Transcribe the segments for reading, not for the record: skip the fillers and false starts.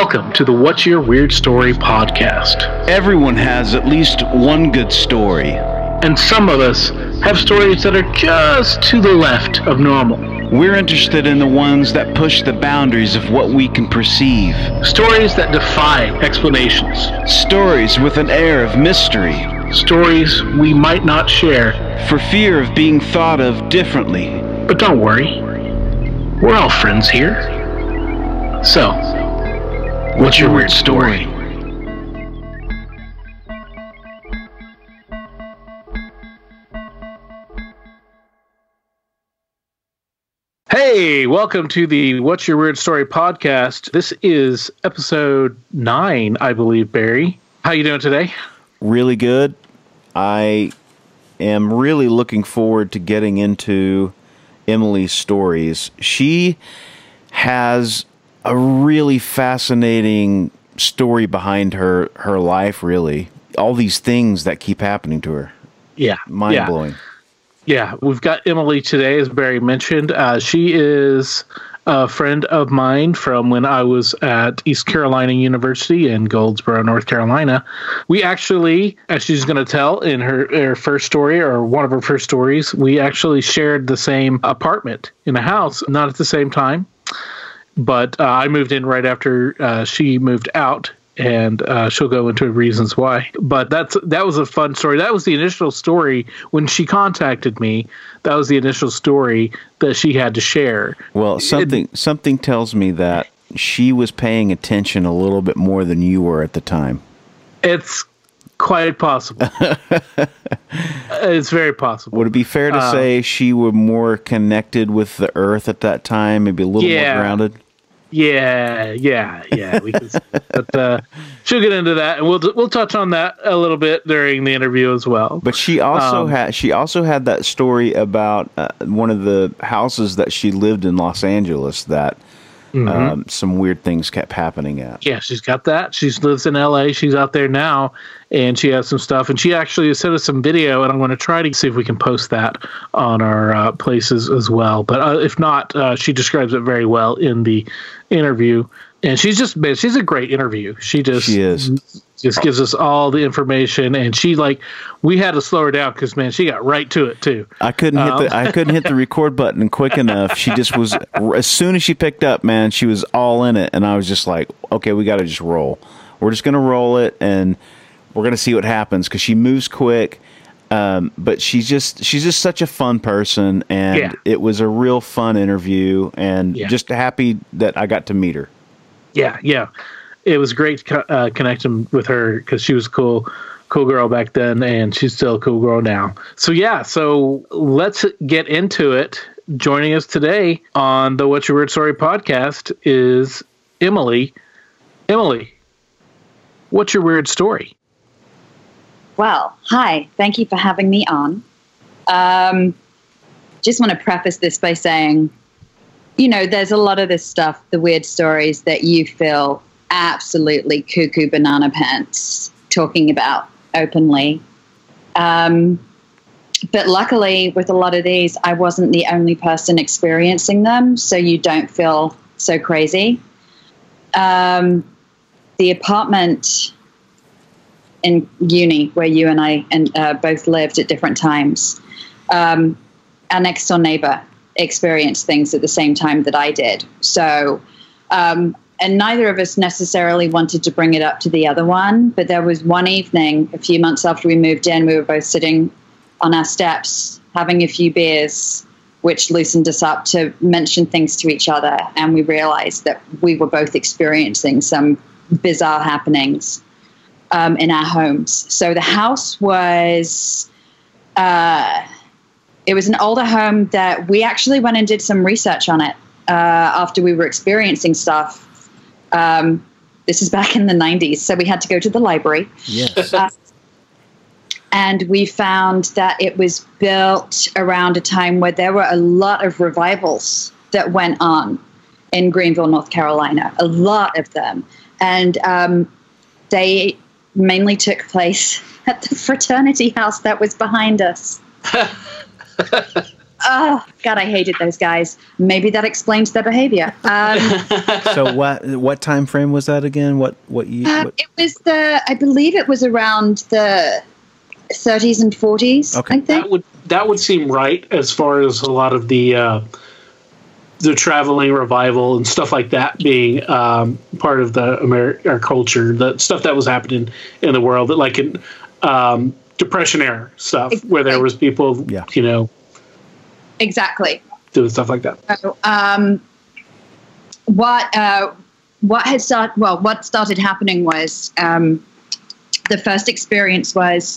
Welcome to the What's Your Weird Story podcast. Everyone has at least one good story. And some of us have stories that are just to the left of normal. We're interested in the ones that push the boundaries of what we can perceive. Stories that defy explanations. Stories with an air of mystery. Stories we might not share for fear of being thought of differently. But don't worry, we're all friends here. So, what's your weird story? Hey, welcome to the What's Your Weird Story podcast. This is episode 9, I believe, Barry. How you doing today? Really good. I am really looking forward to getting into Emily's stories. She has a really fascinating story behind her life, really. All these things that keep happening to her. Yeah. Mind-blowing. Yeah, we've got Emily today, as Barry mentioned. She is a friend of mine from when I was at East Carolina University in Goldsboro, North Carolina. We actually, as she's going to tell in her first story, or one of her first stories, we actually shared the same apartment in a house, not at the same time. But I moved in right after she moved out, and she'll go into reasons why. But that was a fun story. That was the initial story when she contacted me. That was the initial story that she had to share. Well, something tells me that she was paying attention a little bit more than you were at the time. It's quite possible. It's very possible. Would it be fair to say she was more connected with the earth at that time, maybe a little more grounded? Yeah. We can, but she'll get into that, and we'll touch on that a little bit during the interview as well. But she also had that story about one of the houses that she lived in Los Angeles that some weird things kept happening at. Yeah, she's got that. She lives in LA. She's out there now, and she has some stuff. And she actually sent us some video, and I'm going to try to see if we can post that on our places as well. But if not, she describes it very well in the interview. And she's a great interview. She is. Just gives us all the information, and we had to slow her down because, man, she got right to it too. I couldn't hit the record button quick enough. She just was, as soon as she picked up, man, she was all in it, and I was just like, okay, we got to just roll. We're just going to roll it, and we're going to see what happens because she moves quick. But she's just such a fun person, and it was a real fun interview, and just happy that I got to meet her. Yeah. It was great connecting with her because she was a cool girl back then, and she's still a cool girl now. So let's get into it. Joining us today on the What's Your Weird Story podcast is Emily. Emily, what's your weird story? Well, hi. Thank you for having me on. Just want to preface this by saying, there's a lot of this stuff, the weird stories that you feel absolutely cuckoo banana pants talking about openly. But luckily, with a lot of these, I wasn't the only person experiencing them, so you don't feel so crazy. The apartment in uni where you and I both lived at different times, our next door neighbor experienced things at the same time that I did. So, and neither of us necessarily wanted to bring it up to the other one, but there was one evening, a few months after we moved in, we were both sitting on our steps having a few beers, which loosened us up to mention things to each other, and we realized that we were both experiencing some bizarre happenings in our homes. So the house was, it was an older home that we actually went and did some research on it after we were experiencing stuff. This is back in the 90s, so we had to go to the library. Yes. And we found that it was built around a time where there were a lot of revivals that went on in Greenville, North Carolina, a lot of them. And they mainly took place at the fraternity house that was behind us. Oh God, I hated those guys. Maybe that explains their behavior. So what time frame was that again? What It was I believe it was around the 30s and 40s. Okay. I think That would seem right as far as a lot of the traveling revival and stuff like that being part of the our culture, the stuff that was happening in the world, like in Depression era stuff, where there was people, exactly doing stuff like that. So, what started happening was the first experience was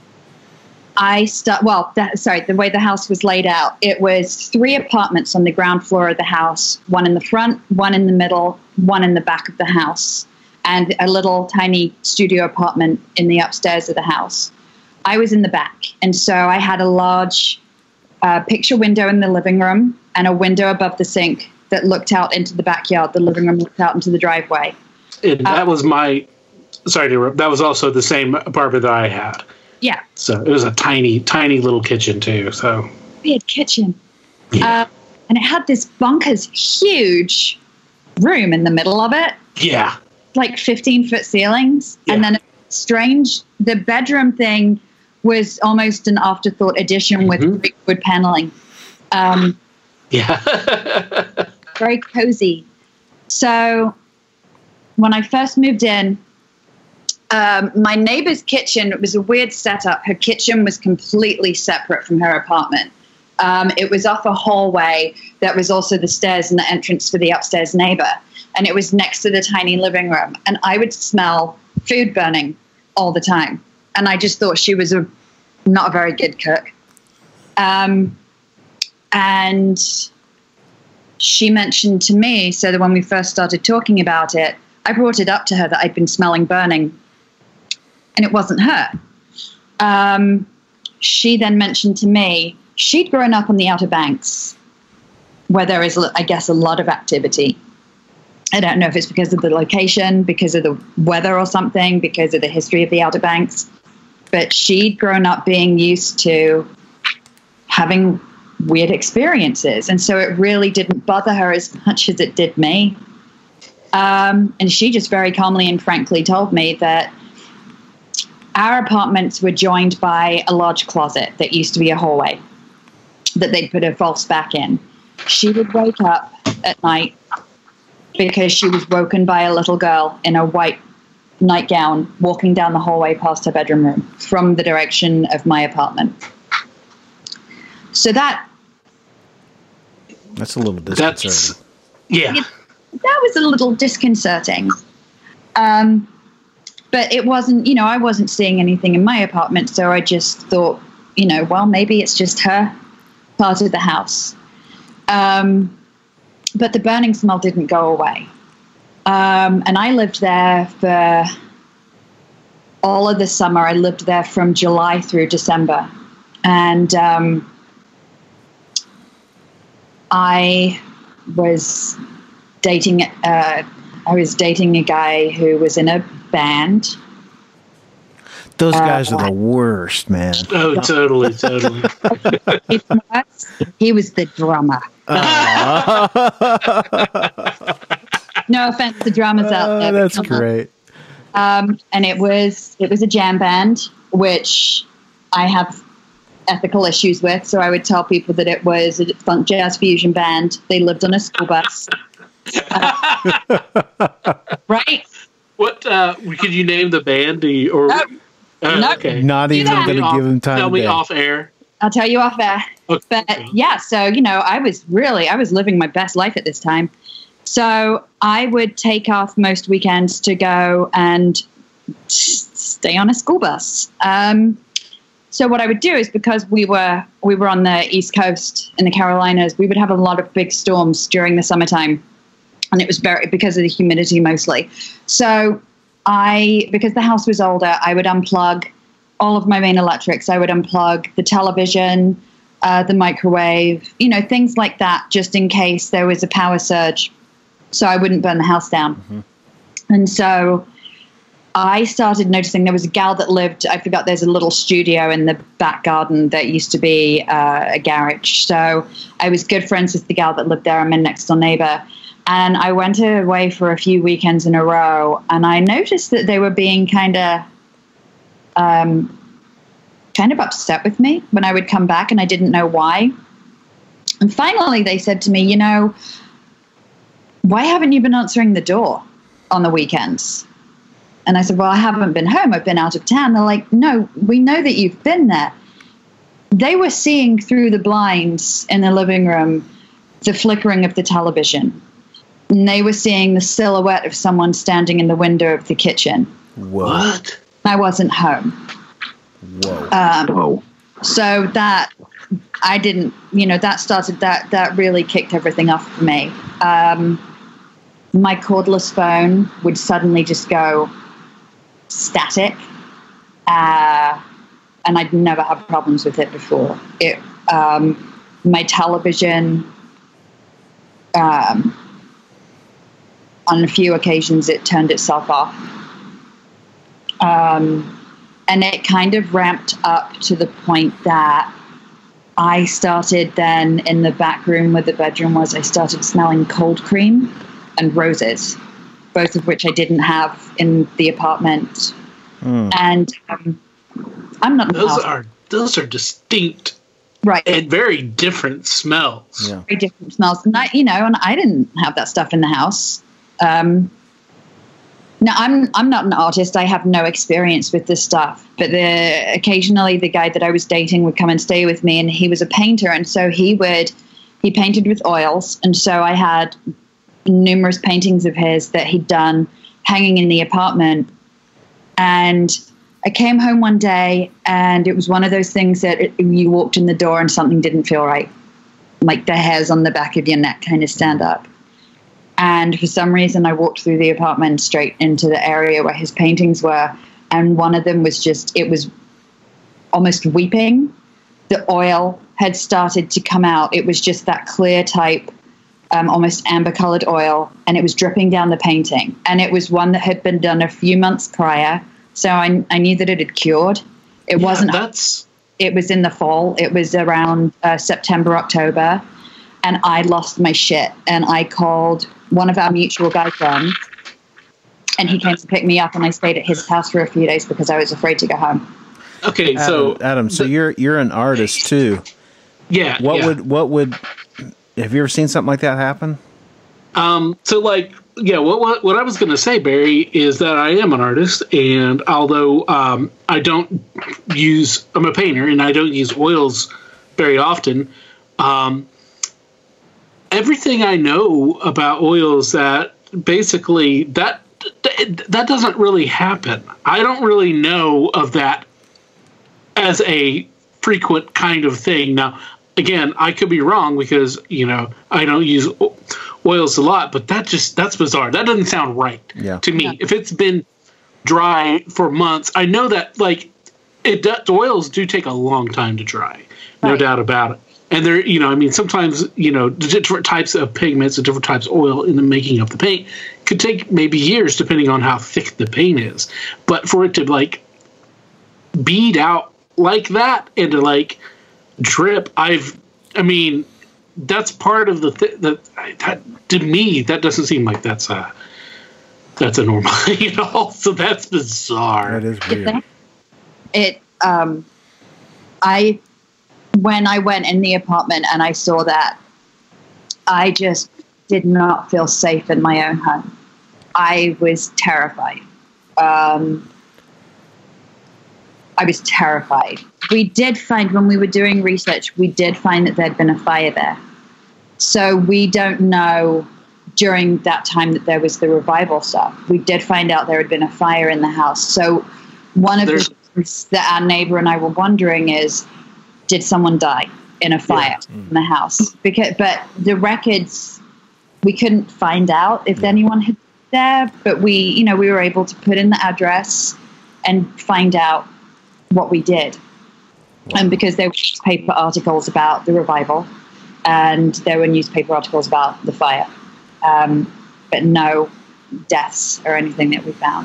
the way the house was laid out, it was 3 apartments on the ground floor of the house, one in the front, one in the middle, one in the back of the house, and a little tiny studio apartment in the upstairs of the house. I was in the back, and so I had a large picture window in the living room and a window above the sink that looked out into the backyard. The living room looked out into the driveway. And that was sorry to interrupt, that was also the same apartment that I had. Yeah. So it was a tiny, tiny little kitchen too. So weird kitchen. Yeah. And it had this bonkers huge room in the middle of it. Yeah. Like 15-foot ceilings. Yeah. And then the bedroom thing was almost an afterthought addition with Greek wood paneling. Very cozy. So when I first moved in, my neighbor's kitchen, it was a weird setup. Her kitchen was completely separate from her apartment. It was off a hallway that was also the stairs and the entrance for the upstairs neighbor. And it was next to the tiny living room. And I would smell food burning all the time. And I just thought she was not a very good cook. And she mentioned to me, so that when we first started talking about it, I brought it up to her that I'd been smelling burning. And it wasn't her. She then mentioned to me, she'd grown up on the Outer Banks, where there is, I guess, a lot of activity. I don't know if it's because of the location, because of the weather or something, because of the history of the Outer Banks. But she'd grown up being used to having weird experiences. And so it really didn't bother her as much as it did me. And she just very calmly and frankly told me that our apartments were joined by a large closet that used to be a hallway that they'd put a false back in. She would wake up at night because she was woken by a little girl in a white nightgown walking down the hallway past her bedroom room from the direction of my apartment. So that's a little disconcerting. That was a little disconcerting. But it wasn't, I wasn't seeing anything in my apartment, so I just thought, well, maybe it's just her part of the house. But the burning smell didn't go away. And I lived there for all of the summer. I lived there from July through December. And I was dating a guy who was in a band. Those guys are the worst, man. Oh, totally. He was the drummer. No offense to drummers out there. That's great. And it was a jam band, which I have ethical issues with. So I would tell people that it was a funk jazz fusion band. They lived on a school bus. Right? What could you name the band? Okay. Not even going to give him time. Tell me off air. I'll tell you off air. Okay. But yeah, so I was living my best life at this time. So I would take off most weekends to go and stay on a school bus. So what I would do is, because we were on the East Coast in the Carolinas, we would have a lot of big storms during the summertime. And it was because of the humidity mostly. So because the house was older, I would unplug all of my main electrics. I would unplug the television, the microwave, things like that, just in case there was a power surge. So I wouldn't burn the house down. Mm-hmm. And so I started noticing there was a gal that lived, I forgot, there's a little studio in the back garden that used to be a garage. So I was good friends with the gal that lived there. I'm my next door neighbor. And I went away for a few weekends in a row, and I noticed that they were being kind of upset with me when I would come back, and I didn't know why. And finally they said to me, you know, why haven't you been answering the door on the weekends? And I said, well, I haven't been home. I've been out of town. They're like, no, we know that you've been there. They were seeing through the blinds in the living room the flickering of the television. And they were seeing the silhouette of someone standing in the window of the kitchen. What? I wasn't home. Whoa. So that, I didn't, that really kicked everything off for me. My cordless phone would suddenly just go static, and I'd never had problems with it before. My television, on a few occasions, it turned itself off. And it kind of ramped up to the point that I started then in the back room where the bedroom was, I started smelling cold cream and roses, both of which I didn't have in the apartment. And I'm not. Those are distinct, right, and very different smells. Yeah. Very different smells. And I didn't have that stuff in the house. Now, I'm not an artist. I have no experience with this stuff. But occasionally the guy that I was dating would come and stay with me, and he was a painter. And so he painted with oils. And so I had numerous paintings of his that he'd done hanging in the apartment. And I came home one day, and it was one of those things that you walked in the door and something didn't feel right. Like the hairs on the back of your neck kind of stand up. And for some reason, I walked through the apartment straight into the area where his paintings were. And one of them was it was almost weeping. The oil had started to come out. It was just that clear type, almost amber colored oil. And it was dripping down the painting. And it was one that had been done a few months prior. So I knew that it had cured. It wasn't. It was in the fall. It was around September, October. And I lost my shit. And I called one of our mutual guy friends, and he came to pick me up, and I stayed at his house for a few days because I was afraid to go home. Okay, Adam, so you're an artist too. Yeah. What would have you ever seen something like that happen? What I was going to say, Barry, is that I am an artist, and although I'm a painter, and I don't use oils very often. Everything I know about oils, that basically that doesn't really happen. I don't really know of that as a frequent kind of thing. Now, again, I could be wrong because, I don't use oils a lot, but that's bizarre. That doesn't sound right to me. Yeah. If it's been dry for months, I know that oils do take a long time to dry. No doubt about it. And there, sometimes, the different types of pigments and different types of oil in the making of the paint could take maybe years, depending on how thick the paint is. But for it to bead out like that and to drip, that's part of that to me, that doesn't seem like that's a normal, so that's bizarre. That is weird. When I went in the apartment and I saw that, I just did not feel safe in my own home. I was terrified. I was terrified. We did find, when we were doing research, that there'd been a fire there. So we don't know during that time that there was the revival stuff. We did find out there had been a fire in the house. So one of the things that our neighbor and I were wondering is, did someone die in a fire in the house? But the records, we couldn't find out if anyone had been there, but we were able to put in the address and find out what we did. And because there were newspaper articles about the revival, and there were newspaper articles about the fire, but no deaths or anything that we found.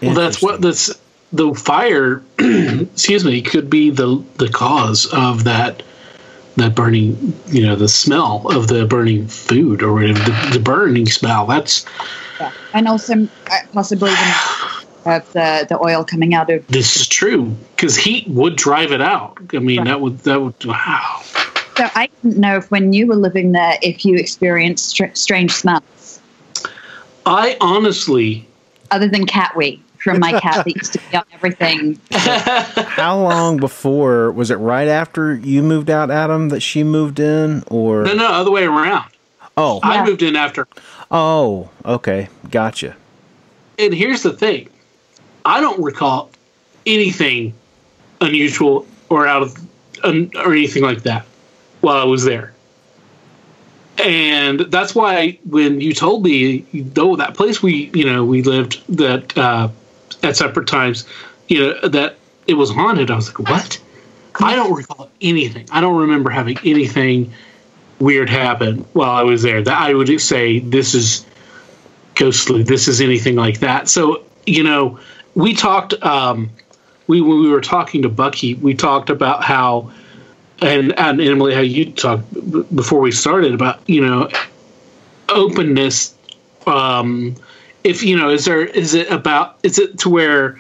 Well, that's what the fire. Excuse me, could be the cause of that burning. You know, the smell of the burning food or whatever, the burning smell. That's and also possibly of the oil coming out of. This is true because heat would drive it out. I mean, that would wow. So I didn't know if when you were living there, if you experienced strange smells. I honestly, other than cat wee from my cat that used to be on everything. How long before, was it right after you moved out, Adam, that she moved in, or no, other way around. Oh, I moved in after. Oh, okay, gotcha. And here's the thing. I don't recall anything unusual or out of or anything like that while I was there. And that's why when you told me, though, that place we lived that at separate times, that it was haunted, I was like, what? I don't recall anything. I don't remember having anything weird happen while I was there that I would say this is ghostly, this is anything like that. So, we talked, when we were talking to Bucky, we talked about how, and Emily, how you talked before we started about, openness. If, is it to where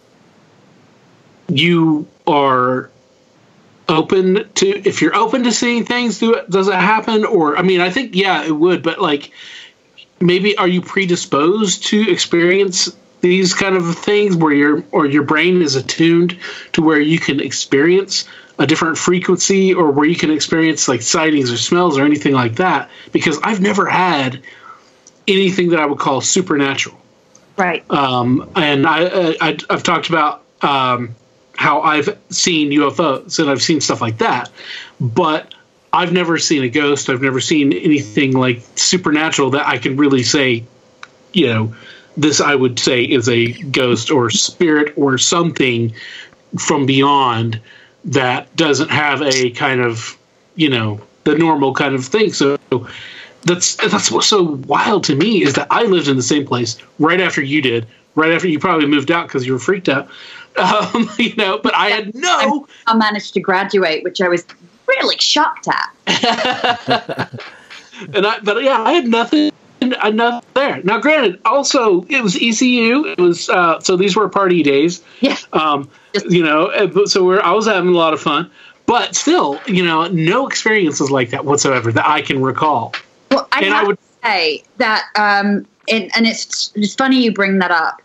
you are open to, if you're open to seeing things, does it happen? Or, I mean, I think, yeah, it would, but like, maybe are you predisposed to experience these kind of things where your brain is attuned to where you can experience a different frequency, or where you can experience like sightings or smells or anything like that? Because I've never had anything that I would call supernatural. Right. And I've talked about how I've seen UFOs and I've seen stuff like that, but I've never seen a ghost. I've never seen anything like supernatural that I can really say, this I would say is a ghost or spirit or something from beyond that doesn't have a kind of, the normal kind of thing. So that's what's so wild to me, is that I lived in the same place right after you did, right after you probably moved out because you were freaked out. But I had I managed to graduate, which I was really shocked at. I had nothing. Nothing there. Now, granted, also it was ECU. It was so these were party days. Yeah. So I was having a lot of fun, but still, no experiences like that whatsoever that I can recall. Well, I would say that, and it's funny you bring that up.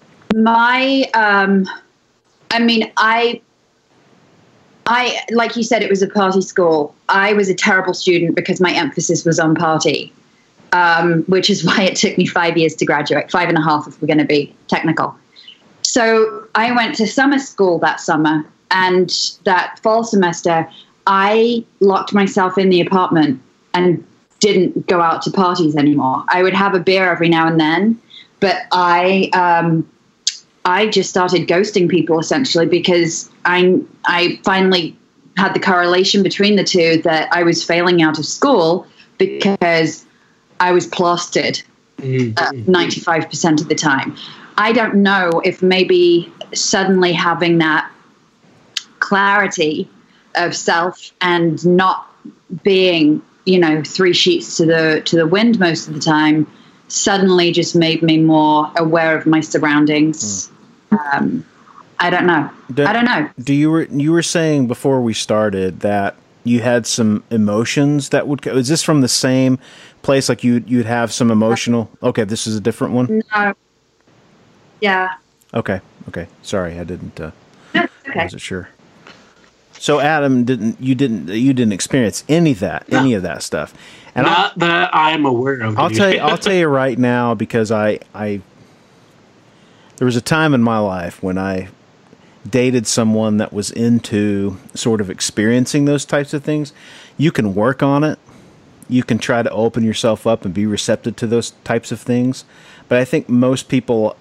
I like you said, it was a party school. I was a terrible student because my emphasis was on party. Which is why it took me 5 years to graduate, 5.5 if we're going to be technical. So I went to summer school that summer, and that fall semester, I locked myself in the apartment and didn't go out to parties anymore. I would have a beer every now and then, but I just started ghosting people essentially because I finally had the correlation between the two that I was failing out of school because I was plastered 95% of the time. I don't know if maybe suddenly having that clarity of self and not being, 3 sheets to the wind most of the time suddenly just made me more aware of my surroundings. I don't know. I don't know. You were saying before we started that you had some emotions that would. Is this from the same place? Like you'd have some emotional. Okay, this is a different one. No. Yeah. Okay. Sorry, I didn't. Okay. I wasn't sure. So Adam, you didn't experience any of that stuff, and not that I'm aware of. I'll tell you right now, because I there was a time in my life when I dated someone that was into sort of experiencing those types of things. You can work on it. You can try to open yourself up and be receptive to those types of things. But I think most people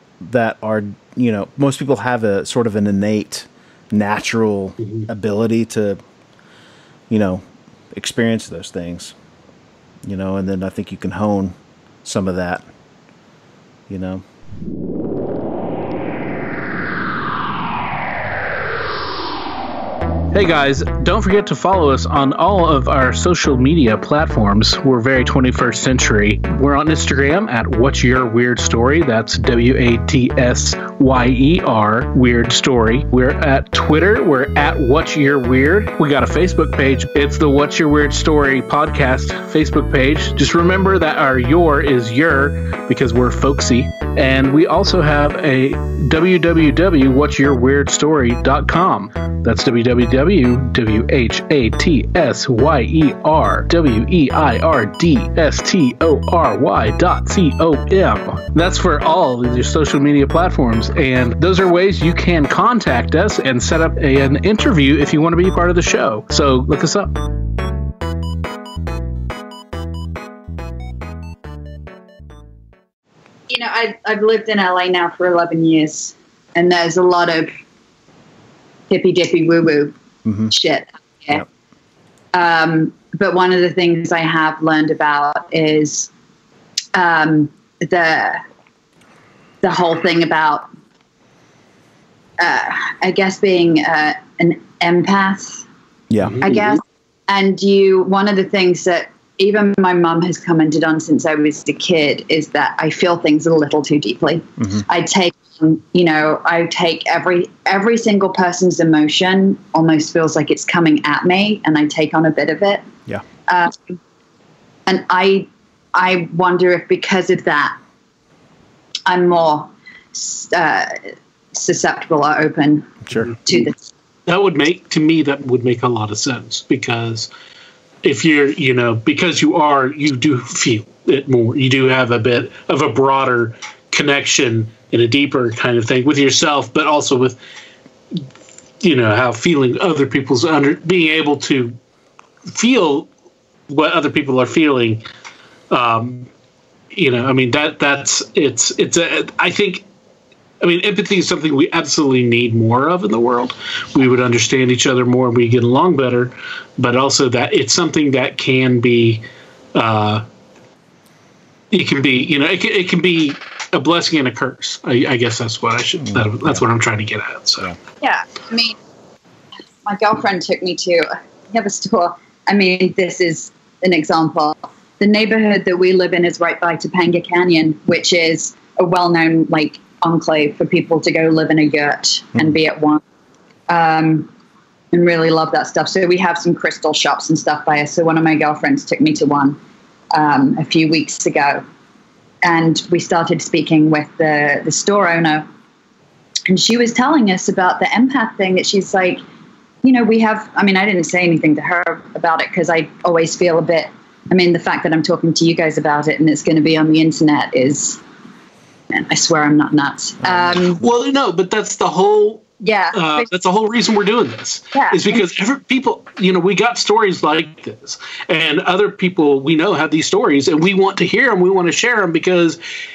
have a sort of an innate, natural ability to, experience those things, and then I think you can hone some of that, Hey guys, don't forget to follow us on all of our social media platforms. We're very 21st century. We're on Instagram at What's Your Weird Story. That's WATSYER Weird Story. We're at Twitter. We're at What's Your Weird. We got a Facebook page. It's the What's Your Weird Story podcast Facebook page. Just remember that our your is your because we're folksy. And we also have a www.whatsyourweirdstory.com. That's www.whatsyourweirdstory.com. That's for all of your social media platforms. And those are ways you can contact us and set up an interview if you want to be part of the show. So look us up. You know, I've lived in LA now for 11 years, and there's a lot of hippy dippy woo woo shit. Yeah. Yep. But one of the things I have learned about is the whole thing about, I guess, being an empath. Yeah. I guess. And one of the things that even my mum has commented on since I was a kid is that I feel things a little too deeply. I take every single person's emotion almost feels like it's coming at me, and I take on a bit of it. Yeah. And I wonder if because of that, I'm more susceptible or open to this. That would make a lot of sense, because if you're, because you do feel it more. You do have a bit of a broader connection and a deeper kind of thing with yourself, but also with, how feeling other people's being able to feel what other people are feeling. I think empathy is something we absolutely need more of in the world. We would understand each other more and we get along better, but also that it's something that can be, it can be a blessing and a curse. I guess that's what that's what I'm trying to get at. So yeah, I mean, my girlfriend took me to a store. I mean, this is an example. The neighborhood that we live in is right by Topanga Canyon, which is a well-known enclave for people to go live in a yurt and be at one, and really love that stuff. So we have some crystal shops and stuff by us. So one of my girlfriends took me to one a few weeks ago, and we started speaking with the store owner, and she was telling us about the empath thing, that she's like, we have, I didn't say anything to her about it because I always feel a bit, the fact that I'm talking to you guys about it and it's going to be on the internet is, I swear I'm not nuts. Well, no, but that's the whole. Yeah, that's the whole reason we're doing this. Yeah. Is because people, we got stories like this, and other people we know have these stories, and we want to hear them. We want to share them because,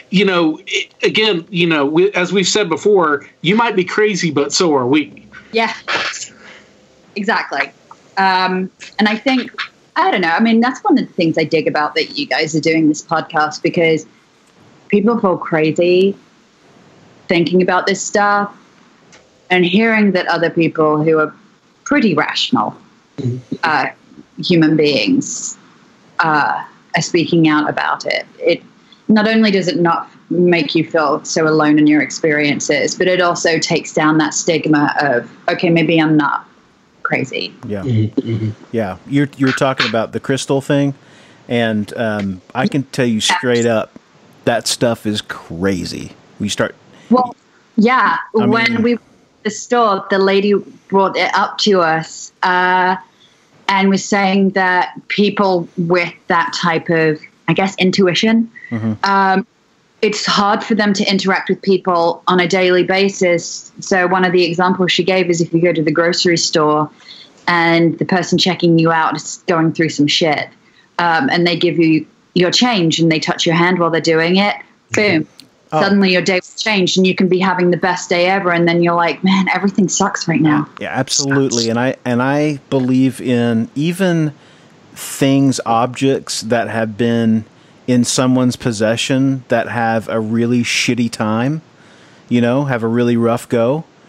as we've said before, you might be crazy, but so are we. Yeah, exactly. And I think, I don't know. That's one of the things I dig about that you guys are doing this podcast, because people feel crazy thinking about this stuff, and hearing that other people who are pretty rational human beings are speaking out about it. It not only does it not make you feel so alone in your experiences, but it also takes down that stigma of, okay, maybe I'm not crazy. Yeah. Yeah. You're talking about the crystal thing, and I can tell you straight up, that stuff is crazy. When we were at the store, the lady brought it up to us and was saying that people with that type of, I guess, intuition, it's hard for them to interact with people on a daily basis. So one of the examples she gave is if you go to the grocery store and the person checking you out is going through some shit, and they give you your change and they touch your hand while they're doing it, boom. Suddenly your day was changed and you can be having the best day ever, and then you're like, man, everything sucks right now. Yeah, absolutely. And I believe in even things, objects that have been in someone's possession that have a really shitty time, have a really rough go.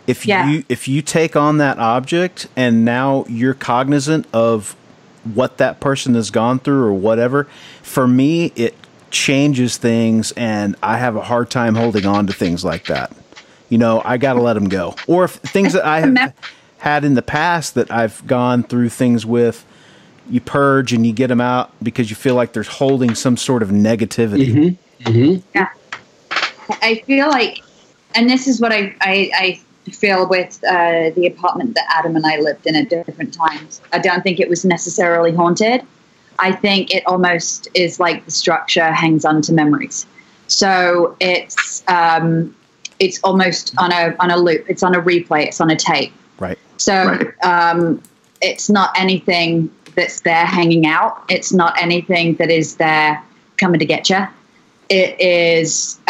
if you take on that object and now you're cognizant of what that person has gone through or whatever, for me it changes things, and I have a hard time holding on to things like that. I got to let them go. Or if things that I have had in the past that I've gone through things with, you purge and you get them out because you feel like there's holding some sort of negativity. Yeah, I feel like, and this is what I feel with the apartment that Adam and I lived in at different times. I don't think it was necessarily haunted. I think it almost is like the structure hangs on to memories. So it's almost on a loop. It's on a replay. It's on a tape. Right. So it's not anything that's there hanging out. It's not anything that is there coming to get you. It is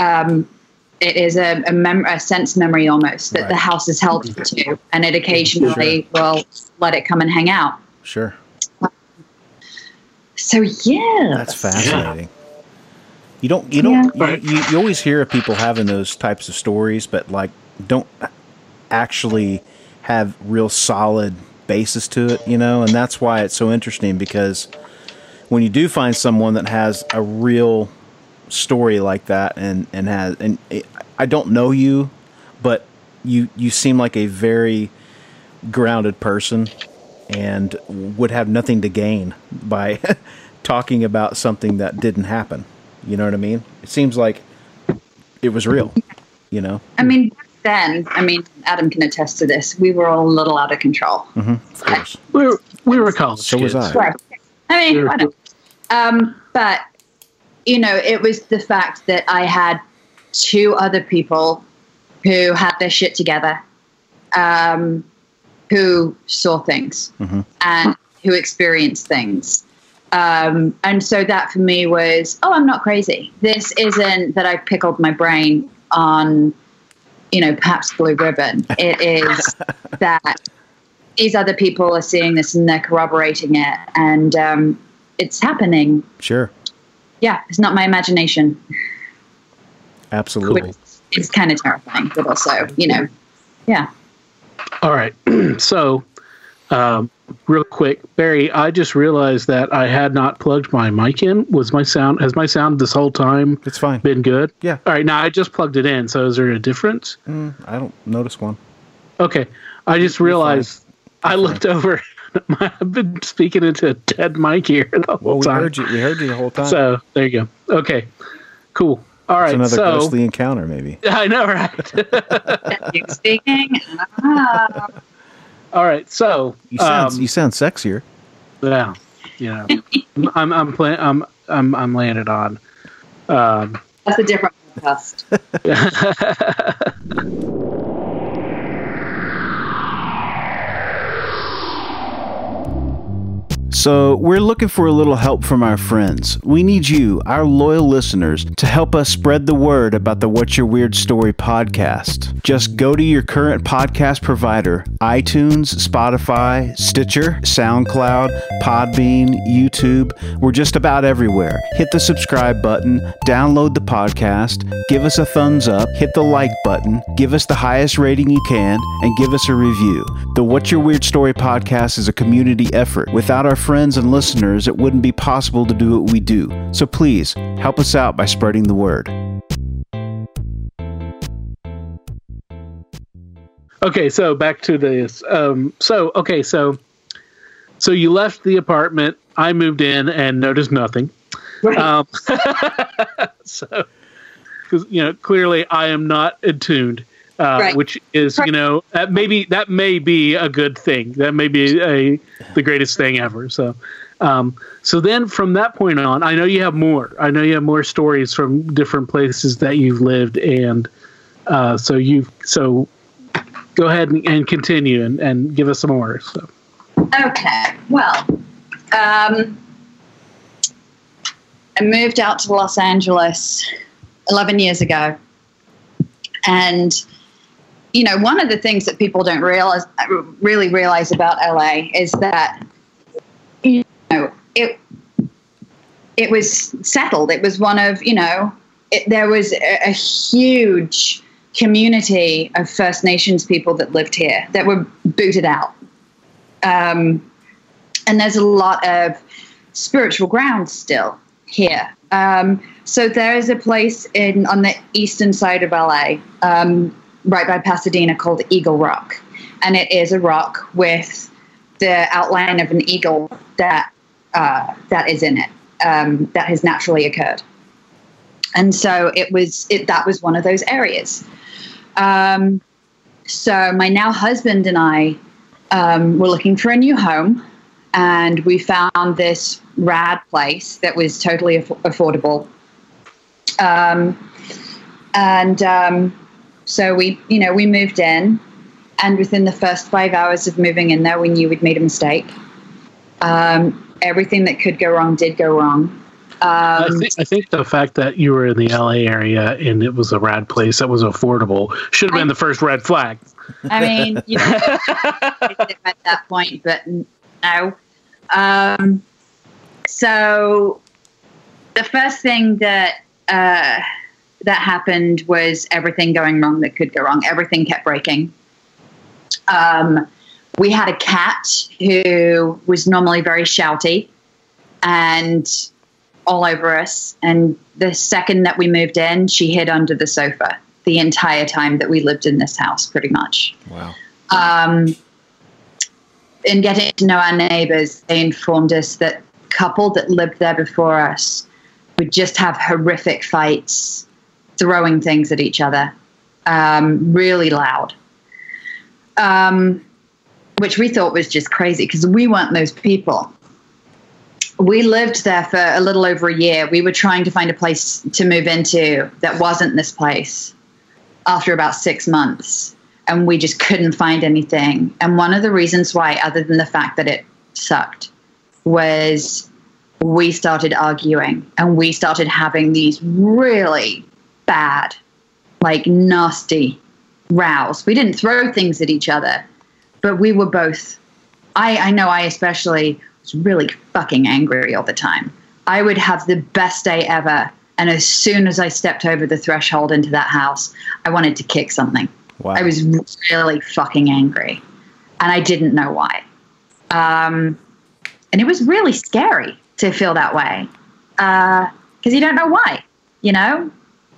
a sense memory almost that the house is held to, and it occasionally will let it come and hang out. Sure. So yeah, that's fascinating. You always hear of people having those types of stories, but like don't actually have real solid basis to it, and that's why it's so interesting, because when you do find someone that has a real story like that and I don't know you, but you seem like a very grounded person and would have nothing to gain by talking about something that didn't happen. You know what I mean? It seems like it was real, I mean, back then, Adam can attest to this. We were all a little out of control. Of course. We were college so kids. was I. I know. But, it was the fact that I had two other people who had their shit together, who saw things and who experienced things. And so that for me was, I'm not crazy. This isn't that I've pickled my brain on, perhaps Blue Ribbon. It is that these other people are seeing this and they're corroborating it, and it's happening. Sure. Yeah, it's not my imagination. Absolutely. It's kind of terrifying, but also, yeah. All right. So, real quick, Barry, I just realized that I had not plugged my mic in. Has my sound this whole time It's fine. been good? Yeah. All right. Now I just plugged it in. So is there a difference? I don't notice one. Okay. I just realized I looked over. I've been speaking into a dead mic here the whole time. We heard you the whole time. So there you go. Okay. Cool. All right. It's another ghostly encounter, maybe. I know, right? You speaking? All right. So you sound sexier. Yeah. I'm playing. I'm laying it on. That's a different podcast. So we're looking for a little help from our friends. We need you, our loyal listeners, to help us spread the word about the What's Your Weird Story podcast. Just go to your current podcast provider, iTunes, Spotify, Stitcher, SoundCloud, Podbean, YouTube. We're just about everywhere. Hit the subscribe button, download the podcast, give us a thumbs up, hit the like button, give us the highest rating you can, and give us a review. The What's Your Weird Story podcast is a community effort. Without our friends and listeners, it wouldn't be possible to do what we do. So please, help us out by spreading the word. Okay, so back to this. So you left the apartment. I moved in and noticed nothing. Right. So, because clearly I am not attuned. Right. Which is, that may be a good thing. That may be the greatest thing ever. So, so then from that point on, I know you have more. I know you have more stories from different places that you've lived, and so go ahead and continue and give us some more. So. Okay. Well, I moved out to Los Angeles 11 years ago, and one of the things that people don't really realize about LA is that, it was settled. It was one of, there was a huge community of First Nations people that lived here that were booted out. And there's a lot of spiritual ground still here. So there is a place on the eastern side of LA, right by Pasadena, called Eagle Rock. And it is a rock with the outline of an eagle that is in it, that has naturally occurred. And so that was one of those areas. So my now husband and I were looking for a new home, and we found this rad place that was totally affordable. So we moved in, and within the first 5 hours of moving in there, we knew we'd made a mistake. Everything that could go wrong did go wrong. I think the fact that you were in the LA area and it was a rad place that was affordable should have been the first red flag. I mean, at that point, but no. So the first thing that happened was everything going wrong that could go wrong. Everything kept breaking. We had a cat who was normally very shouty and all over us. And the second that we moved in, she hid under the sofa the entire time that we lived in this house, pretty much. Wow. In getting to know our neighbors, they informed us that couple that lived there before us would just have horrific fights, throwing things at each other, really loud, which we thought was just crazy because we weren't those people. We lived there for a little over a year. We were trying to find a place to move into that wasn't this place after about 6 months, and we just couldn't find anything. And one of the reasons why, other than the fact that it sucked, was we started arguing, and we started having these really bad, like nasty rows. We didn't throw things at each other, but we were both, I know I especially was really fucking angry all the time. I would have the best day ever, and as soon as I stepped over the threshold into that house, I wanted to kick something. Wow. I was really fucking angry, and I didn't know why. And it was really scary to feel that way, because you don't know why, you know?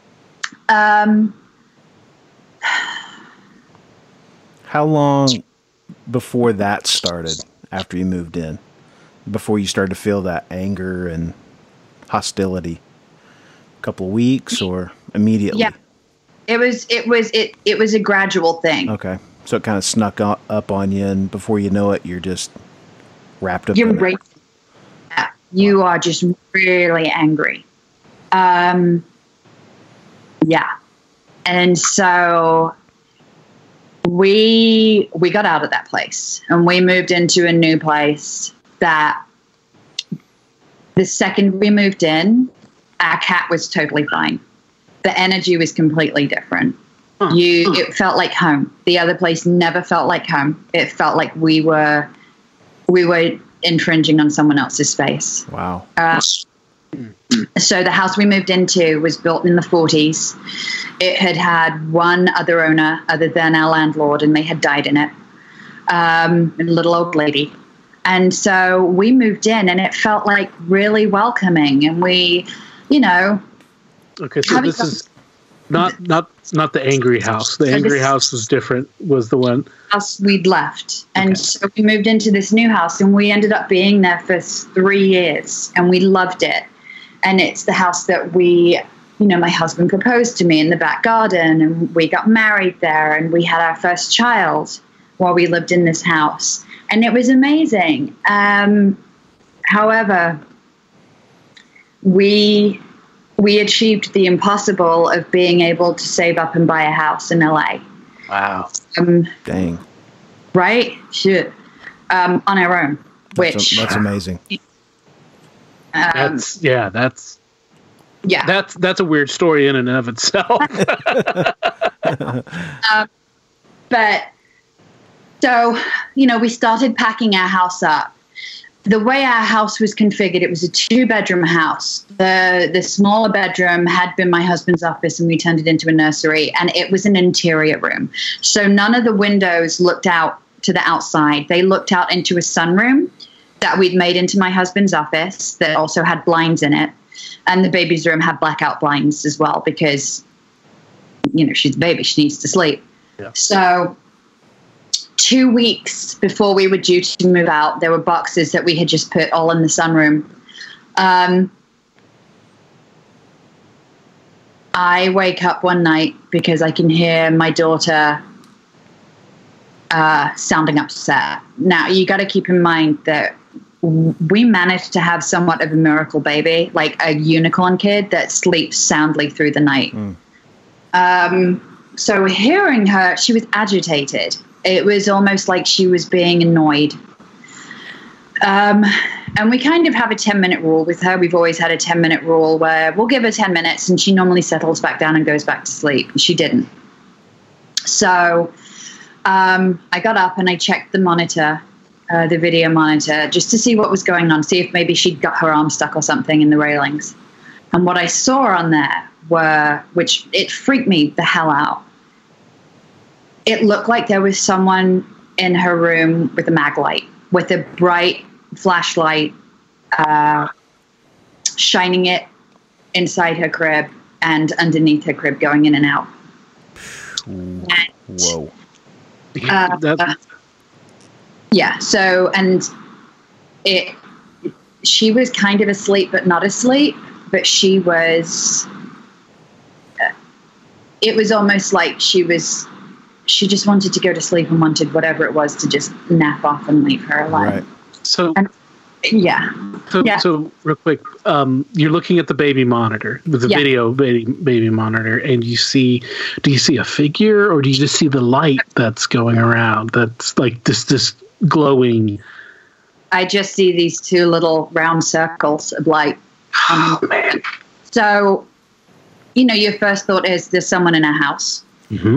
How long before that started, after you moved in, before you started to feel that anger and hostility? A couple of weeks or immediately? Yeah, it was a gradual thing. Okay, so it kind of snuck up on you, and before you know it, you're just wrapped up. You're in it. right. You are just really angry. Yeah, and so we got out of that place, and we moved into a new place. That the second we moved in, our cat was totally fine. The energy was completely different. It felt like home. The other place never felt like home. It felt like we were infringing on someone else's space. Wow. So the house we moved into was built in the 40s. It had one other owner other than our landlord, and they had died in it. A little old lady. And so we moved in, and it felt like really welcoming. And we, Okay, so this is not the angry house. The angry house was different. Was the one house we'd left, and so we moved into this new house, and we ended up being there for 3 years, and we loved it. And it's the house that my husband proposed to me in the back garden, and we got married there, and we had our first child while we lived in this house. And it was amazing. However, we achieved the impossible of being able to save up and buy a house in LA. wow? Dang. Right? Shit. On our own. That's amazing. That's yeah. That's a weird story in and of itself. But so, we started packing our house up. the way our house was configured, it was a 2-bedroom house. The smaller bedroom had been my husband's office, and we turned it into a nursery, and it was an interior room. So none of the windows looked out to the outside. They looked out into a sunroom that we'd made into my husband's office that also had blinds in it. And the baby's room had blackout blinds as well because, she's a baby. She needs to sleep. Yeah. So 2 weeks before we were due to move out, there were boxes that we had just put all in the sunroom. I wake up one night because I can hear my daughter sounding upset. Now, you got to keep in mind that we managed to have somewhat of a miracle baby, like a unicorn kid that sleeps soundly through the night. So hearing her, she was agitated. It was almost like she was being annoyed. And we kind of have a 10-minute rule with her. We've always had a 10-minute rule where we'll give her 10 minutes and she normally settles back down and goes back to sleep. She didn't. So I got up and I checked the monitor, the video monitor, just to see what was going on, see if maybe she'd got her arm stuck or something in the railings. And what I saw on there which it freaked me the hell out. It looked like there was someone in her room with a mag light, with a bright flashlight, shining it inside her crib and underneath her crib, going in and out. Whoa. Yeah. So, and she was kind of asleep, but not asleep, but she was, it was almost like she just wanted to go to sleep and wanted whatever it was to just nap off and leave her alone. Right. So, yeah. So real quick, you're looking at the baby monitor, the video baby monitor, and do you see a figure, or do you just see the light that's going around? That's like this glowing. I just see these 2 little round circles of light. Oh man! So, your first thought is there's someone in our house. Mm-hmm.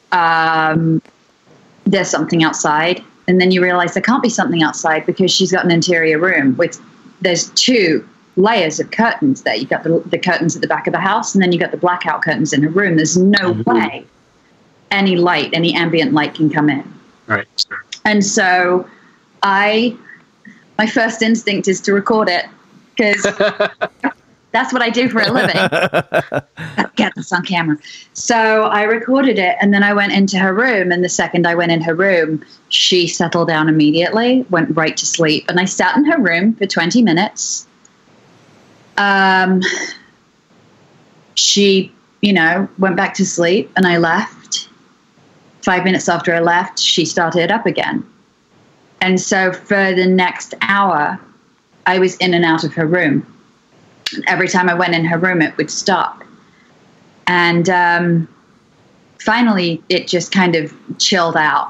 There's something outside. And then you realize there can't be something outside because she's got an interior room there's 2 layers of curtains there. You've got the curtains at the back of the house, and then you've got the blackout curtains in her room. There's no way any ambient light can come in. Right. And so my first instinct is to record it because that's what I do for a living. Get this on camera. So I recorded it, and then I went into her room, and the second I went in her room, she settled down immediately, went right to sleep, and I sat in her room for 20 minutes. She, went back to sleep, and I left. 5 minutes after I left, she started up again. And so for the next hour, I was in and out of her room. Every time I went in her room, it would stop. And finally, it just kind of chilled out.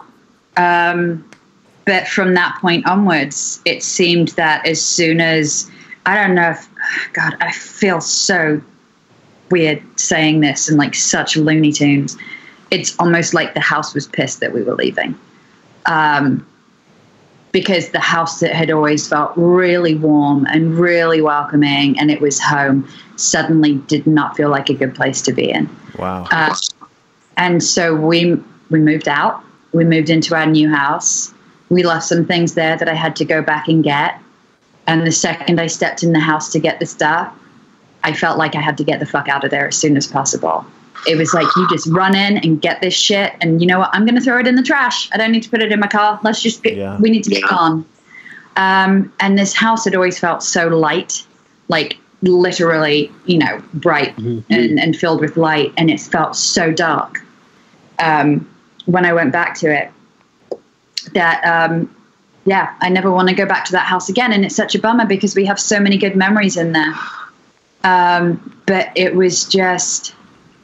But from that point onwards, it seemed that as soon as, I don't know if, God, I feel so weird saying this and like such Looney Tunes. It's almost like the house was pissed that we were leaving. Because the house that had always felt really warm and really welcoming, and it was home, suddenly did not feel like a good place to be in. Wow. And so we moved out. We moved into our new house. We left some things there that I had to go back and get. And the second I stepped in the house to get the stuff, I felt like I had to get the fuck out of there as soon as possible. It was like, you just run in and get this shit. And you know what? I'm going to throw it in the trash. I don't need to put it in my car. Let's just we need to get gone. And this house had always felt so light, like literally, bright and filled with light. And it felt so dark. When I went back to it, that, I never want to go back to that house again. And it's such a bummer because we have so many good memories in there. But it was just,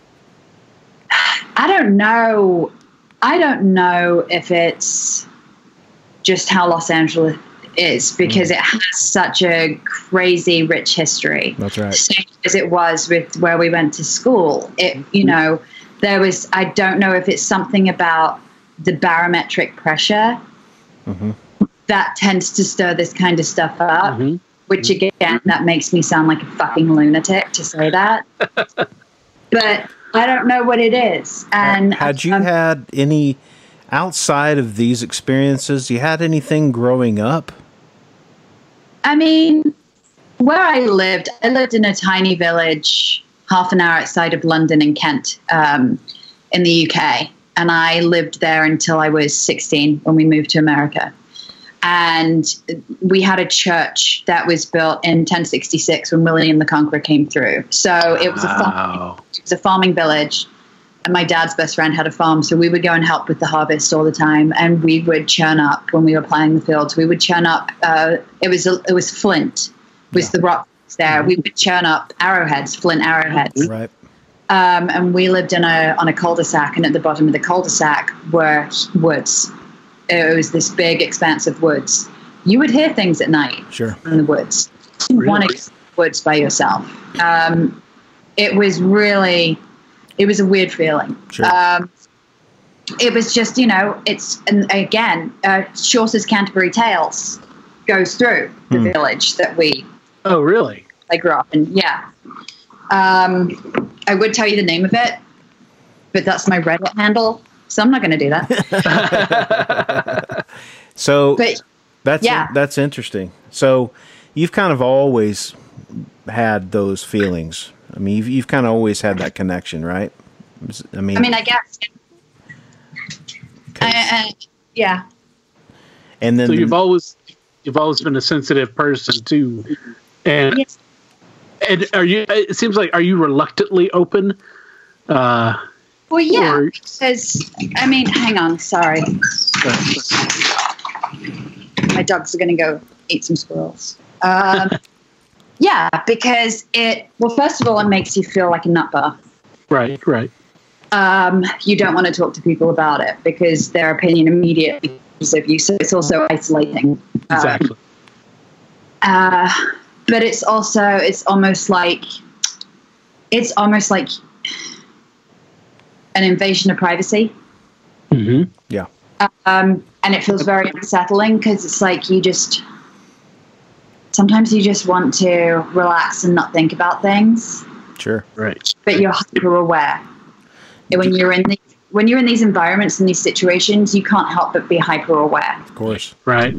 I don't know if it's just how Los Angeles is, because it has such a crazy rich history. That's right. Same as it was with where we went to school. It, there was, I don't know if it's something about the barometric pressure that tends to stir this kind of stuff up, Mm-hmm. which again, that makes me sound like a fucking lunatic to say that. But I don't know what it is. And had you had any, outside of these experiences, you had anything growing up? I mean, where I lived in a tiny village, half an hour outside of London in Kent, in the UK. And I lived there until I was 16 when we moved to America. And we had a church that was built in 1066 when William the Conqueror came through. So it was a farming village. And my dad's best friend had a farm, so we would go and help with the harvest all the time. And we would churn up when we were ploughing the fields. We would churn up. It was flint, was the rock there. We would churn up arrowheads, flint arrowheads. Right. And we lived on a cul-de-sac, and at the bottom of the cul-de-sac were woods. It was this big expanse of woods. You would hear things at night in the woods. You didn't want to get in the woods by yourself. It was a weird feeling. Sure. It was just, and again, Chaucer's Canterbury Tales goes through the village that Oh, really? I grew up in. Yeah. I would tell you the name of it, but that's my Reddit handle, so I'm not going to do that. So But, that's interesting. So you've kind of always had those feelings. I mean, you've kind of always had that connection, right? I mean, I guess. Yeah. And then So you've always been a sensitive person too, and Yes. and are you? It seems like, are you reluctantly open? Well, yeah, Or- because hang on, sorry, my dogs are going to go eat some squirrels. Yeah, because first of all, it makes you feel like a nutbar. Right. You don't want to talk to people about it because their opinion immediately is of you. So it's also isolating. Exactly. But it's almost like an invasion of privacy. Mm-hmm. yeah. And it feels very unsettling because it's like sometimes you just want to relax and not think about things, Sure. Right. but you're hyper aware. When you're in these environments and these situations, you can't help but be hyper aware. Of course. Right.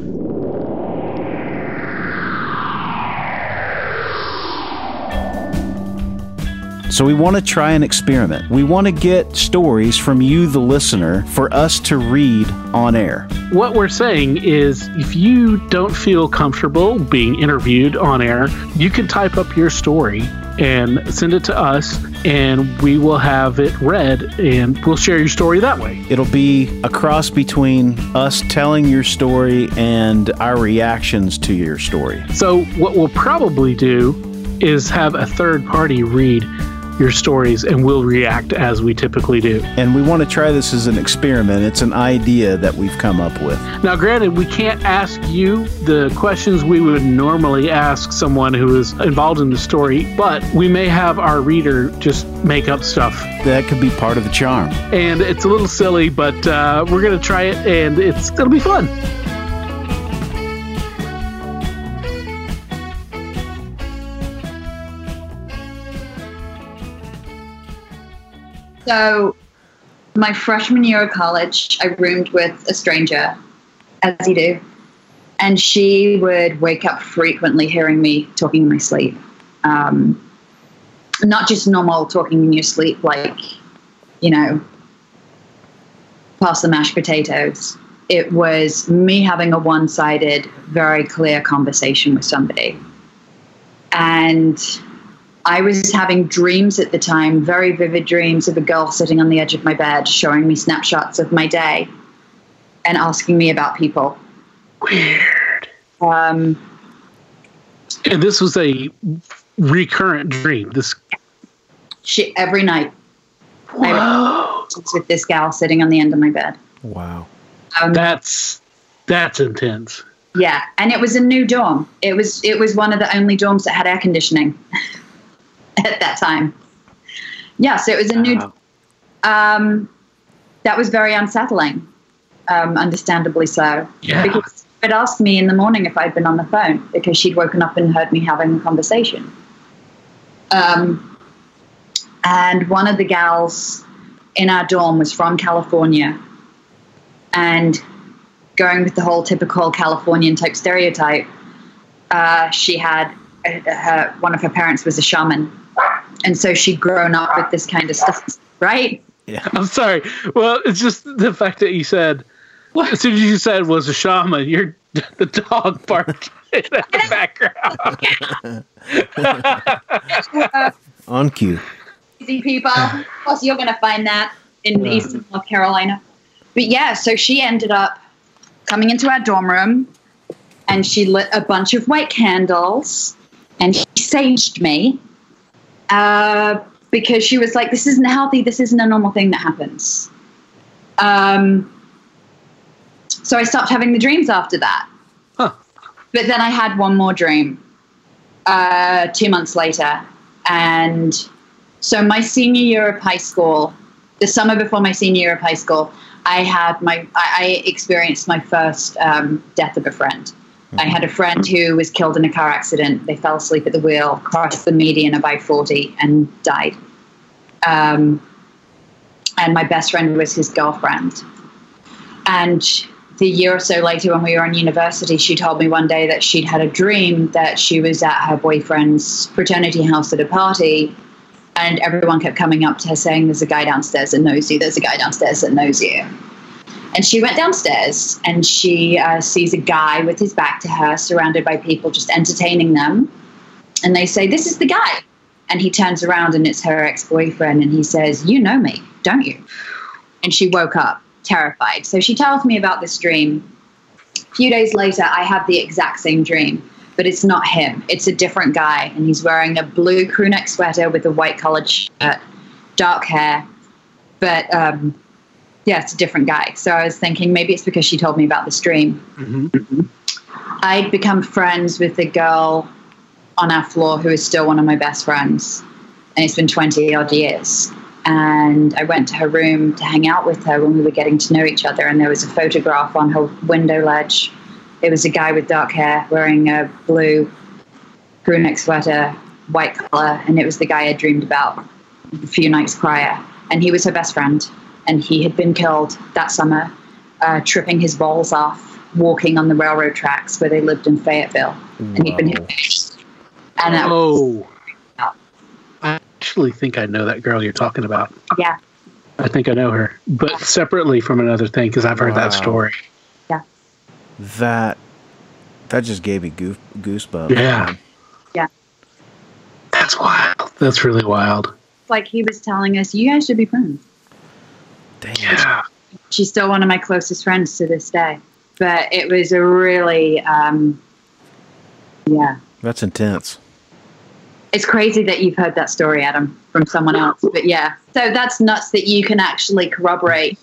So we want to try an experiment. We want to get stories from you, the listener, for us to read on air. What we're saying is, if you don't feel comfortable being interviewed on air, you can type up your story and send it to us, and we will have it read, and we'll share your story that way. It'll be a cross between us telling your story and our reactions to your story. So what we'll probably do is have a third party read your stories, and we'll react as we typically do. And we want to try this as an experiment. It's an idea that we've come up with. Now, granted, we can't ask you the questions we would normally ask someone who is involved in the story, but we may have our reader just make up stuff. That could be part of the charm. And it's a little silly, but we're going to try it, and it'll be fun. So my freshman year of college, I roomed with a stranger, as you do. And she would wake up frequently hearing me talking in my sleep. Not just normal talking in your sleep, like, pass the mashed potatoes. It was me having a one-sided, very clear conversation with somebody. And I was having dreams at the time, very vivid dreams of a girl sitting on the edge of my bed, showing me snapshots of my day and asking me about people. Weird. Um, And this was a recurrent dream. every night. Whoa. I was with this gal sitting on the end of my bed. Wow. That's intense. Yeah, and it was a new dorm. It was one of the only dorms that had air conditioning at that time. Yeah, so it was a new. That was very unsettling, understandably so. Yeah. Because had asked me in the morning if I'd been on the phone because she'd woken up and heard me having a conversation. And one of the gals in our dorm was from California, and going with the whole typical Californian type stereotype, she had one of her parents was a shaman, and so she'd grown up with this kind of stuff, right? Yeah, I'm sorry. Well, it's just the fact that you said, as soon as you said was a shaman, you're the dog barked in the background. On cue. Easy people. Of course, you're going to find that in Eastern North Carolina. But yeah, so she ended up coming into our dorm room, and she lit a bunch of white candles, and she saged me because she was like, this isn't healthy. This isn't a normal thing that happens. So I stopped having the dreams after that. Huh. But then I had one more dream 2 months later. And so my senior year of high school, the summer before my senior year of high school, I experienced my first death of a friend. I had a friend who was killed in a car accident. They fell asleep at the wheel, crossed the median of I-40, and died. And my best friend was his girlfriend. And the year or so later, when we were in university, she told me one day that she'd had a dream that she was at her boyfriend's fraternity house at a party, and everyone kept coming up to her saying, there's a guy downstairs that knows you, there's a guy downstairs that knows you. And she went downstairs, and she sees a guy with his back to her, surrounded by people just entertaining them. And they say, this is the guy. And he turns around, and it's her ex-boyfriend, and he says, you know me, don't you? And she woke up terrified. So she tells me about this dream. A few days later, I have the exact same dream, but it's not him. It's a different guy, and he's wearing a blue crew neck sweater with a white collared shirt, dark hair. But yeah, it's a different guy. So I was thinking maybe it's because she told me about this dream. Mm-hmm. I'd become friends with the girl on our floor who is still one of my best friends, and it's been 20 odd years. And I went to her room to hang out with her when we were getting to know each other, and there was a photograph on her window ledge. It was a guy with dark hair wearing a blue crew neck sweater, white collar, and it was the guy I dreamed about a few nights prior. And he was her best friend, and he had been killed that summer, tripping his balls off, walking on the railroad tracks where they lived in Fayetteville. And he'd been hit. And that was, I actually think I know that girl you're talking about. yeah. I think I know her, but separately from another thing, because I've heard that story. Yeah. That just gave me goosebumps. Yeah. Yeah. That's wild. That's really wild. Like he was telling us, you guys should be friends. Damn. Yeah. She's still one of my closest friends to this day. But it was a really, yeah. That's intense. It's crazy that you've heard that story, Adam, from someone else. But yeah. So that's nuts that you can actually corroborate.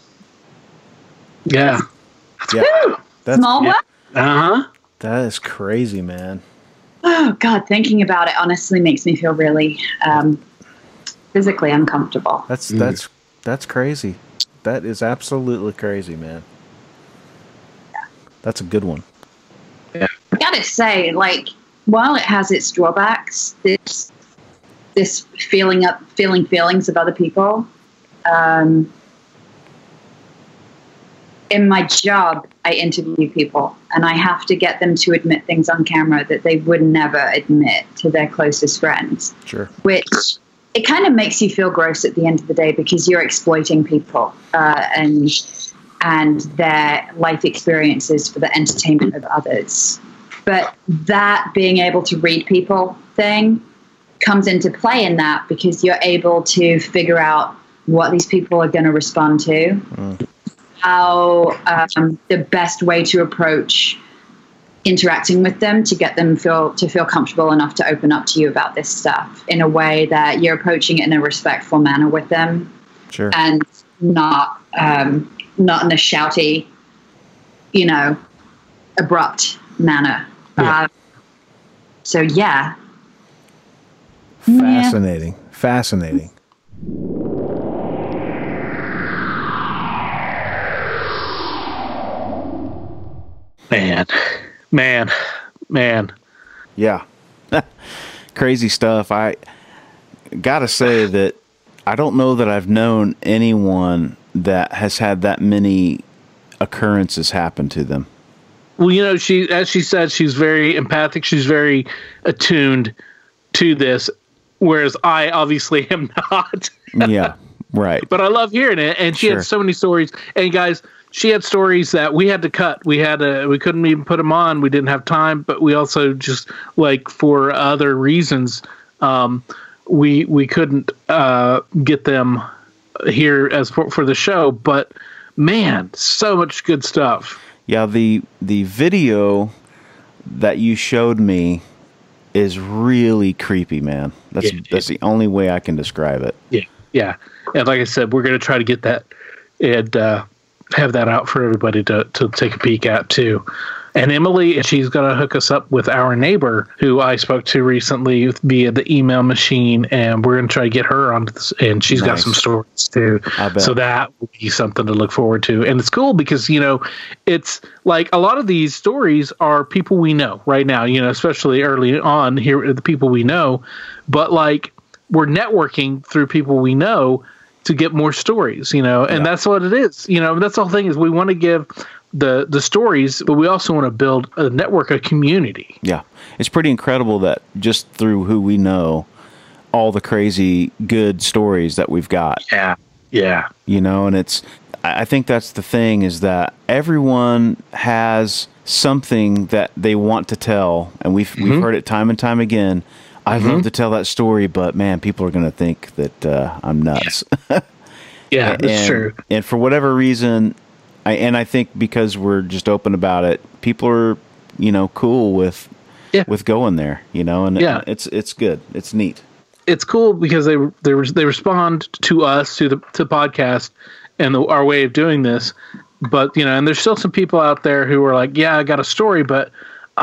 Yeah. Yeah. That's, Small world. Uh-huh. that is crazy, man. Oh, God. Thinking about it honestly makes me feel really physically uncomfortable. That's crazy. That is absolutely crazy, man. That's a good one. Yeah. I gotta say, like, while it has its drawbacks, this feeling feelings of other people, in my job, I interview people, and I have to get them to admit things on camera that they would never admit to their closest friends. Sure. Which it kind of makes you feel gross at the end of the day because you're exploiting people and their life experiences for the entertainment of others. But that being able to read people thing comes into play in that because you're able to figure out what these people are going to respond to, how the best way to approach interacting with them to get them feel comfortable enough to open up to you about this stuff in a way that you're approaching it in a respectful manner with them. Sure. And not in a shouty, abrupt manner. Yeah. So yeah. Fascinating. Fascinating. Man. Yeah. Crazy stuff. I gotta say that I don't know that I've known anyone that has had that many occurrences happen to them. Well, you know, as she said, she's very empathic. She's very attuned to this, whereas I obviously am not. Yeah, right. But I love hearing it, and she had so many stories. And guys, she had stories that we had to cut. We couldn't even put them on. We didn't have time, but we also just, like, for other reasons, we couldn't get them here as for the show. But man, so much good stuff. Yeah, the video that you showed me is really creepy, man. That's the only way I can describe it. Yeah. And like I said, we're going to try to get that and have that out for everybody to take a peek at too. And Emily, she's going to hook us up with our neighbor who I spoke to recently via the email machine, and we're going to try to get her on this, and she's got some stories too. So that will be something to look forward to. And it's cool because, you know, it's like a lot of these stories are people we know right now, you know, especially early on here, the people we know, but like we're networking through people we know to get more stories, you know, and that's what it is. You know, that's the whole thing is we want to give the stories, but we also want to build a network, a community. Yeah. It's pretty incredible that just through who we know, all the crazy good stories that we've got. Yeah. You know, and I think that's the thing is that everyone has something that they want to tell, and we've heard it time and time again. I'd love to tell that story, but man, people are going to think that I'm nuts. Yeah, that's true. And for whatever reason, I think because we're just open about it, people are, you know, cool with going there, you know, and it's good. It's neat. It's cool because they respond to us, to the podcast and our way of doing this. But, you know, and there's still some people out there who are like, yeah, I got a story, but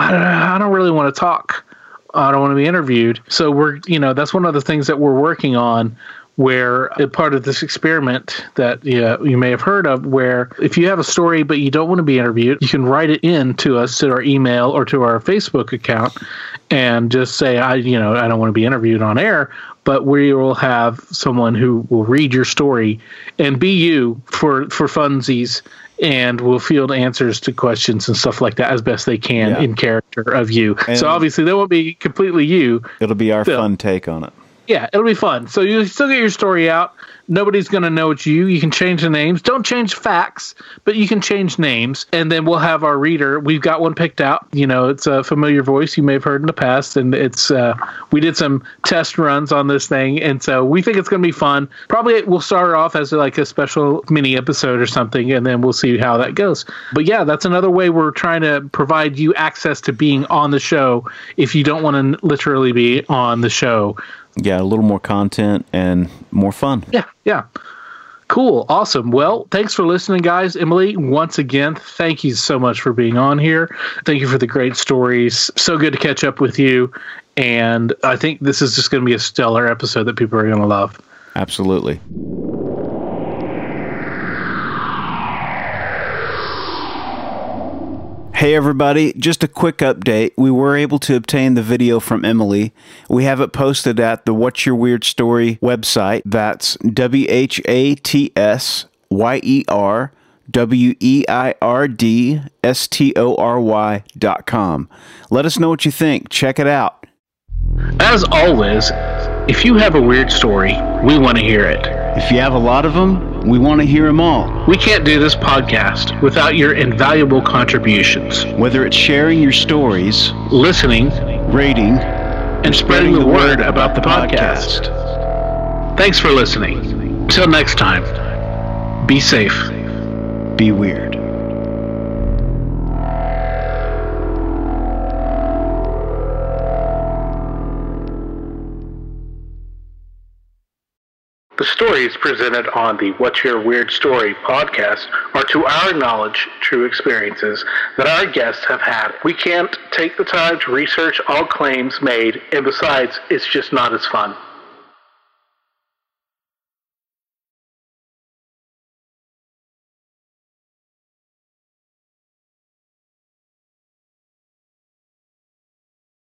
I don't really want to talk. I don't want to be interviewed. So we're, you know, that's one of the things that we're working on, where a part of this experiment that you may have heard of, where if you have a story but you don't want to be interviewed, you can write it in to us, to our email or to our Facebook account, and just say, I don't want to be interviewed on air, but we will have someone who will read your story and be you for funsies, and will field answers to questions and stuff like that as best they can in character of you. And so obviously they won't be completely you. It'll be our fun take on it. Yeah, it'll be fun. So you still get your story out. Nobody's going to know it's you. You can change the names. Don't change facts, but you can change names. And then we'll have our reader. We've got one picked out. You know, it's a familiar voice you may have heard in the past. And it's we did some test runs on this thing. And so we think it's going to be fun. Probably we'll start off as like a special mini episode or something, and then we'll see how that goes. But yeah, that's another way we're trying to provide you access to being on the show if you don't want to literally be on the show. Yeah, a little more content and more fun. Yeah. Cool. Awesome. Well, thanks for listening, guys. Emily, once again, thank you so much for being on here. Thank you for the great stories. So good to catch up with you. And I think this is just going to be a stellar episode that people are going to love. Absolutely. Hey everybody, just a quick update. We were able to obtain the video from Emily. We have it posted at the What's Your Weird Story website. That's WhatYerWeirdStory.com. Let us know what you think. Check it out. As always, if you have a weird story, we want to hear it. If you have a lot of them, we want to hear them all. We can't do this podcast without your invaluable contributions. Whether it's sharing your stories, listening, rating, and spreading the word about the podcast. Thanks for listening. Until next time, be safe. Be weird. The stories presented on the What's Your Weird Story podcast are, to our knowledge, true experiences that our guests have had. We can't take the time to research all claims made, and besides, it's just not as fun.